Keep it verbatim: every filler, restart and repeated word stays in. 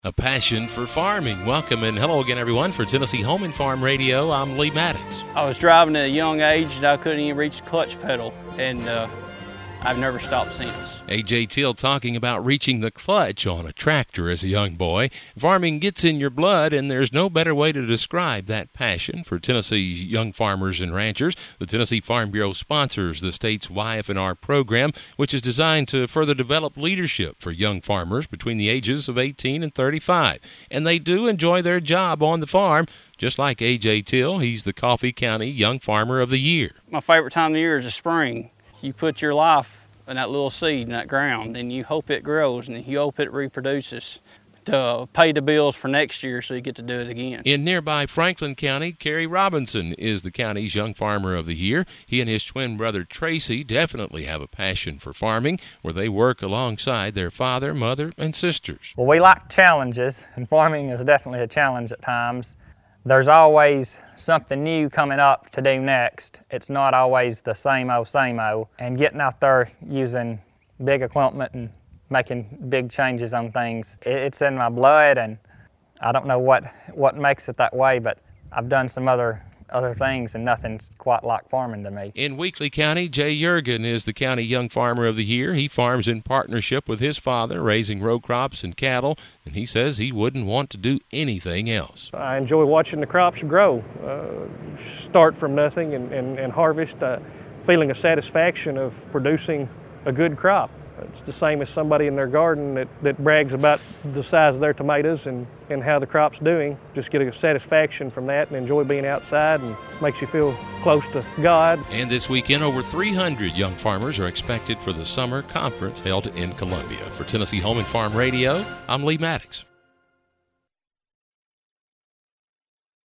A passion for farming. Welcome and hello again, everyone, for Tennessee Home and Farm Radio. I'm Lee Maddox. I was driving at a young age and I couldn't even reach the clutch pedal, and uh, I've never stopped since. A J Till talking about reaching the clutch on a tractor as a young boy. Farming gets in your blood, and there's no better way to describe that passion for Tennessee's young farmers and ranchers. The Tennessee Farm Bureau sponsors the state's Y F and R program, which is designed to further develop leadership for young farmers between the ages of eighteen and thirty-five. And they do enjoy their job on the farm, just like A J Till. He's the Coffee County Young Farmer of the Year. My favorite time of the year is the spring. You put your life in that little seed in that ground, and you hope it grows and you hope it reproduces to pay the bills for next year so you get to do it again. In nearby Franklin County, Kerry Robinson is the county's Young Farmer of the Year. He and his twin brother Tracy definitely have a passion for farming, where they work alongside their father, mother, and sisters. Well, we like challenges, and farming is definitely a challenge at times. There's always something new coming up to do next. It's not always the same old, same old. And getting out there using big equipment and making big changes on things, it's in my blood, and I don't know what, what makes it that way, but I've done some other other things, and nothing's quite like farming to me. In Weakley County, Jay Yergin is the County Young Farmer of the Year. He farms in partnership with his father, raising row crops and cattle, and he says he wouldn't want to do anything else. I enjoy watching the crops grow, uh, start from nothing and, and, and harvest, uh, feeling a satisfaction of producing a good crop. It's the same as somebody in their garden that, that brags about the size of their tomatoes and, and how the crop's doing. Just get a satisfaction from that and enjoy being outside, and makes you feel close to God. And this weekend, over three hundred young farmers are expected for the summer conference held in Columbia. For Tennessee Home and Farm Radio, I'm Lee Maddox.